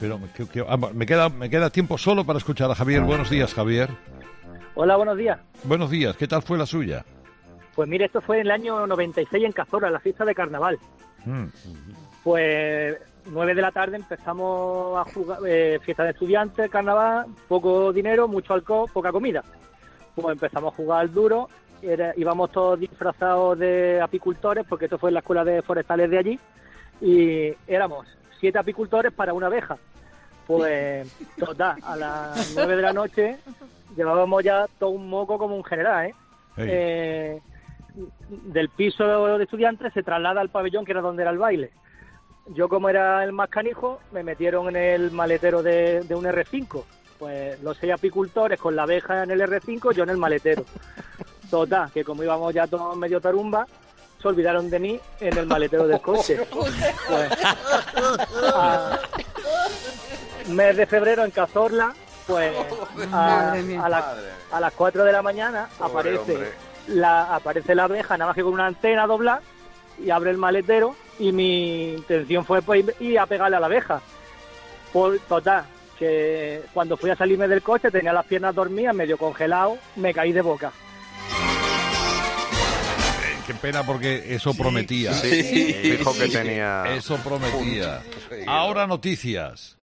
Pero me queda tiempo solo para escuchar a Javier. Buenos días, Javier. Hola, buenos días. Buenos días, ¿qué tal fue la suya? Pues mire, esto fue en el año 96 en Cazorla, la fiesta de carnaval. Pues 9 de la tarde empezamos a jugar, fiesta de estudiantes, carnaval, poco dinero, mucho alcohol, poca comida. Pues empezamos a jugar al duro, íbamos todos disfrazados de apicultores, porque esto fue en la escuela de forestales de allí, y éramos 7 apicultores para una abeja. Pues total, a las 9 de la noche llevábamos ya todo un moco como un general, del piso de estudiantes se traslada al pabellón, que era donde era el baile. Yo, como era el más canijo, me metieron en el maletero de un R5. Pues los 6 apicultores con la abeja en el R5, yo en el maletero. Total, que como íbamos ya todos medio tarumba, se olvidaron de mí en el maletero del coche. Pues, mes de febrero en Cazorla, pues a las 4 de la mañana aparece la abeja, nada más que con una antena doblada, y abre el maletero, y mi intención fue pues ir a pegarle a la abeja. Por total, que cuando fui a salirme del coche tenía las piernas dormidas, medio congelado, me caí de boca. Qué pena, porque eso prometía. Sí, dijo que tenía... Eso prometía. Ahora noticias.